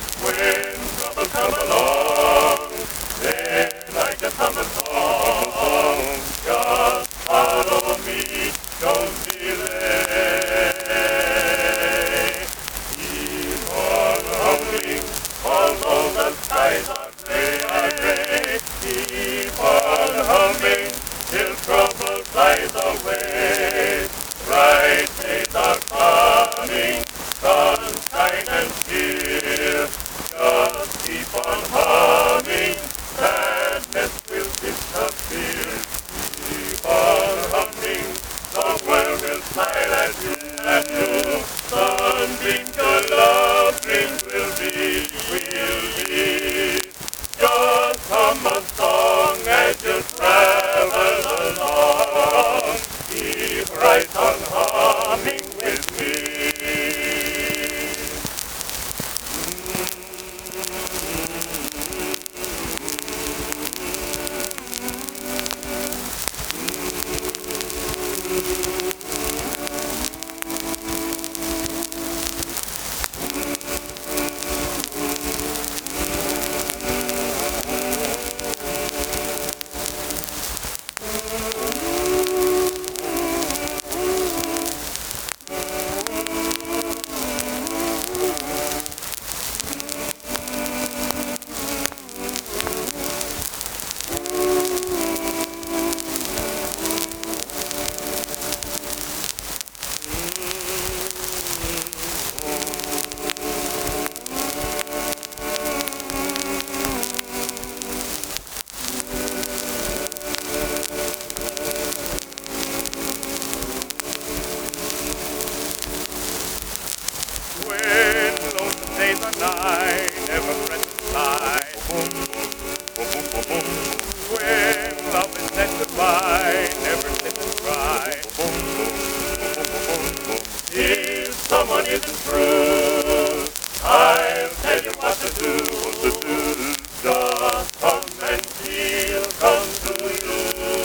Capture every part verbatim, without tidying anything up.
When trouble come along, they like to come along. Just follow me, don't delay. Keep on humming, although the skies are gray, are gray. Keep on humming, till trouble flies away. Bright days are coming, sunshine and cheer. Just keep on humming, sadness will disappear. Keep on humming, the world will smile at you, at you. Sun twinkle, love dreams will be, will be. Just hum a song as you travel along. Keep right on humming with me. When lonesome days are nigh, never fret and sigh. When love is said goodbye, never sit and cry. If someone isn't true, I'll tell you what to do. Just come and he'll come to you.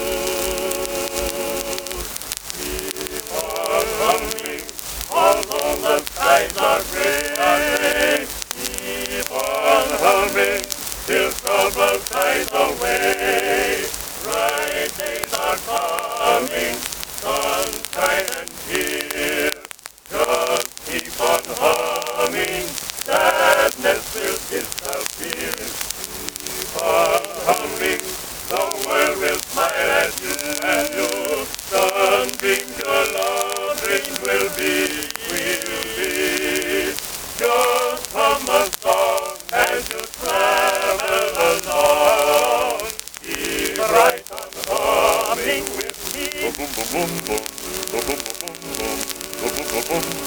Keep on humming, although the skies are gray, are gray. Keep on humming, till trouble flies away. Bright days are coming, sunshine and cheer. Just keep on humming, sadness will disappear. Keep on humming, the world will smile at you, at you. Sun twinkle, love dreams will be, will be. Just hum a song as you travel along. Keep right on humming with me.